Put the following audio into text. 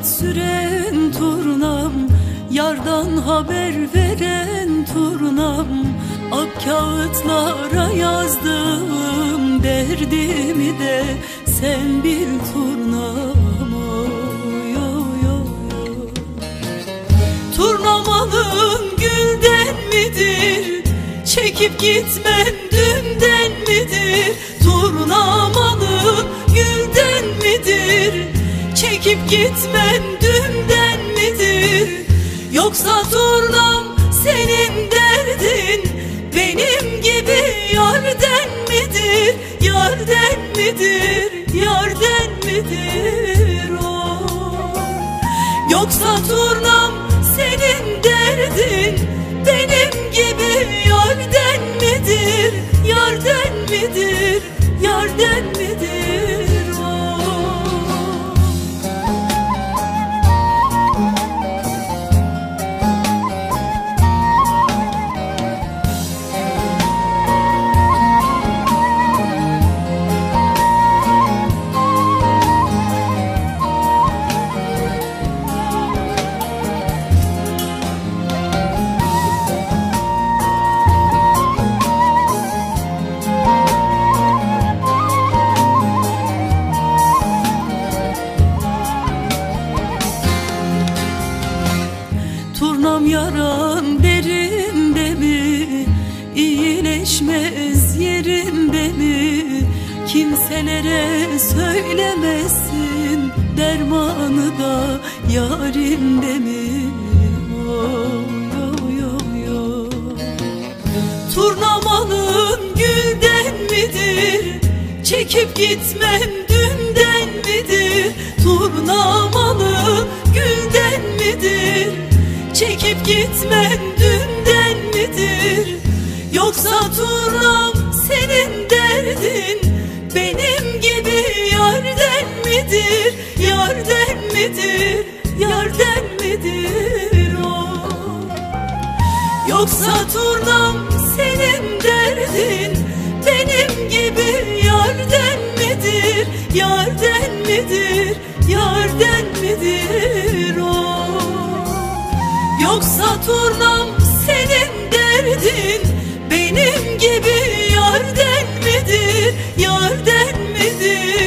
saat süren turnam, yardan haber veren turnam. Ak kağıtlara yazdım derdimi de sen bil turnam. Oy, oy, oy. Turnam alın gülden midir? Çekip gitmen dünden midir? Turnam alın gülden midir? Çekip gitmen dünden midir? Yoksa turnam senin derdin benim gibi yarden midir? Yarden midir? Yarden midir o? Yoksa turnam senin derdin benim gibi yarden midir? Yarden midir? Yarden midir o? Turnam yaran derinde mi? İyileşmez yerinde mi? Kimselere söylemesin, dermanı da yarinde mi? Oy, oy, oy, oy. Turnam alın gülden midir? Çekip gitmem dünden midir? Turnam alın gülden midir? Çekip gitmen dünden midir? Yoksa turnam senin derdin benim gibi yarden midir? Yarden midir? Yarden midir o? Yoksa turnam senin derdin benim gibi yarden midir? Yarden midir? Yarden midir o? Yoksa turnam senin derdin benim gibi yarden midir? Yarden midir?